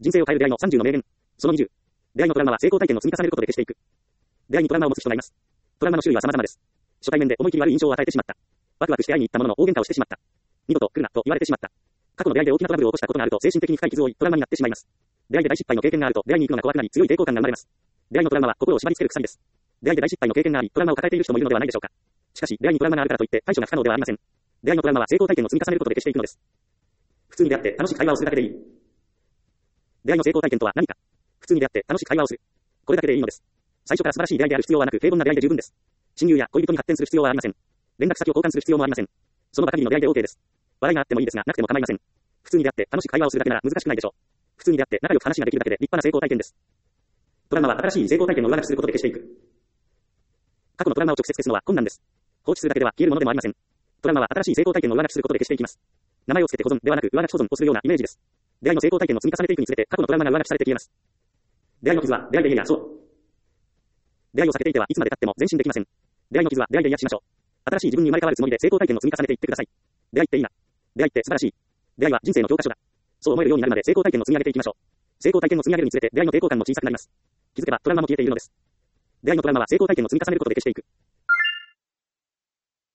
人生を変える出会いの30の名言。その20。出会いのトラウマは成功体験を積み重ねることで消していく。出会いにトラウマを持つ人がいます。トラウマの種類は様々です。初対面で思い切り悪い印象を与えてしまった。ワクワクして会いに行ったものの大喧嘩をしてしまった。二度と来るなと言われてしまった。過去の出会いで大きなトラブルを起こしたことがあると精神的に深い傷を負い、トラウマになってしまいます。出会いで大失敗の経験があると出会いに行くのが怖くなり強い抵抗感が生まれます。出会いのトラウマは心を縛り付ける鎖です。出会いで大失敗の経験があり、トラウマを抱えている人もいるのではないでしょうか。しかし、出会いにトラウマがあるからといって対処が不可能ではありません。出会いのトラウマは成功体験を積み重ねることで消していくのです。普通に出会って楽しく会話をするだけでいい。出会いの成功体験とは何か。普通に出会って楽しく会話をする。これだけでいいのです。最初から素晴らしい出会いである必要はなく、平凡な出会いで十分です。親友や恋人に発展する必要はありません。連絡先を交換する必要もありません。その場限りの出会いで OK です。笑いがあってもいいですが、なくても構いません。普通に出会って楽しく会話をするだけなら難しくないでしょう。普通に出会って仲良く話ができるだけで立派な成功体験です。トラウマは新しい成功体験を上書きすることで消していく。過去のトラウマを直接消すのは困難です。放置するだけでは消えるものでもありません。トラウマは新しい成功体験を上書きすることで消していきます。名前をつけて保存ではなく上書き保存をするようなイメージです。出会いの成功体験を積み重ねていくにつれて過去のトラウマが上書きされて消えます。出会いの傷は出会いで癒やそう。出会いを避けていてはいつまで経っても前進できません。出会いの傷は出会いで癒しましょう。新しい自分に生まれ変わるつもりで成功体験を積み重ねていってください。出会いっていいな。出会いって素晴らしい。出会いは人生の教科書だ。そう思えるようになるまで成功体験を積み上げていきましょう。成功体験を積み上げるにつれて出会いの抵抗感も小さくなります。気づけばトラウマも消えているのです。出会いのトラウマは成功体験を積み重ねることで消していく。